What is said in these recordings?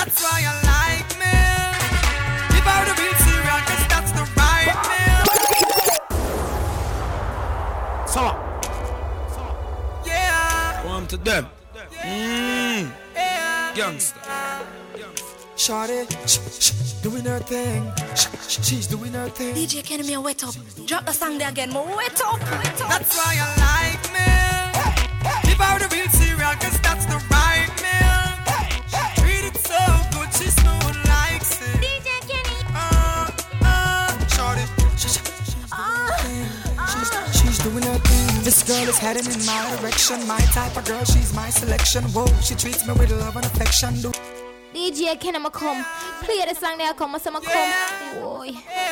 That's why I like me. Give her the real cereal, cause that's the right meal. So Yeah. warm to them. Youngster. Shawty, doing her thing. She's doing her thing. DJ Kenny, me wet up. Drop the song there again, more wet up. That's why I like milk. Give her the real cereal, cause that's the right milk. She treat it so good, she smooth like silk. DJ Kenny. Shawty, she's doing her thing. This girl is heading in my direction. My type of girl, she's my selection. Whoa, she treats me with love and affection. DJ Ken, I'ma come. Play the song there, come. I'ma come. Boy.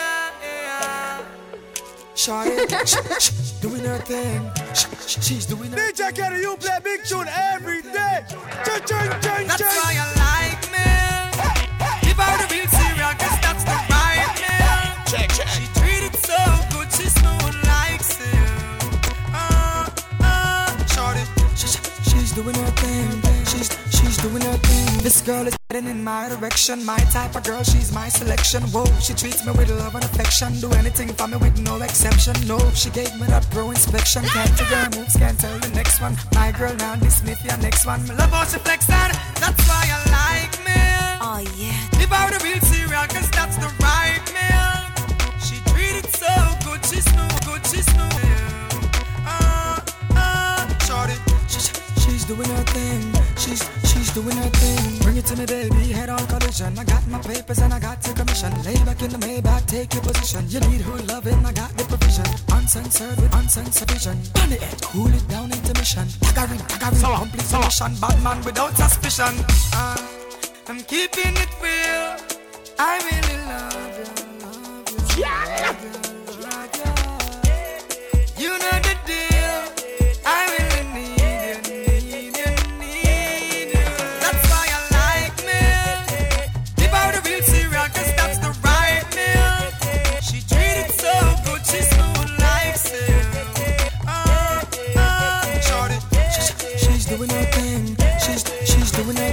Shawty, doing her thing. She's doing her thing. DJ Kenny, you play big tune every day. That's why I like milk. Give her the real cereal, cause that's the right milk. She treat it so good, she smooth like silk. Shawty, she's doing her thing. She's doing her thing. This girl is heading in my direction. My type of girl, she's my selection. Whoa, she treats me with love and affection. Do anything for me with no exception. No, she gave me that pro inspection. Can't figure her moves, can't tell the next one. My girl now, this Smith, your next one. Me love how she flex on. That's why I like milk. Oh yeah. Give her the real cereal, cause that's the right milk. She treat it so good, she smooth, good, she smooth. Shorty, she's doing her thing. She's doing her thing. Bring it to me, baby, head on collision. I got my papers and I got the commission. Lay back in the Maybach, take your position. You need her loving, I got the provision. Uncensored with uncensored vision. On the edge, cool it down, intermission. Taggering, complete solution. Bad man without suspicion. I'm keeping it real. I really